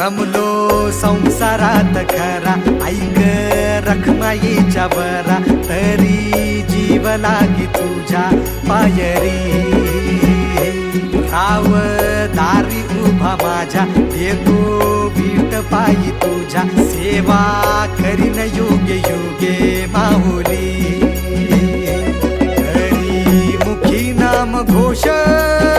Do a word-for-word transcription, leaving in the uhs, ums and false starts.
रमलो संसारात खरा, ऐक रखमाईच्या बरा, तरी जीव लागी तुझ्या पायरी. राव दारी उभा माझ्या, येतो बीट पायी तुझ्या, सेवा करीन योगे योगे माहुली. हरी मुखी नाम घोष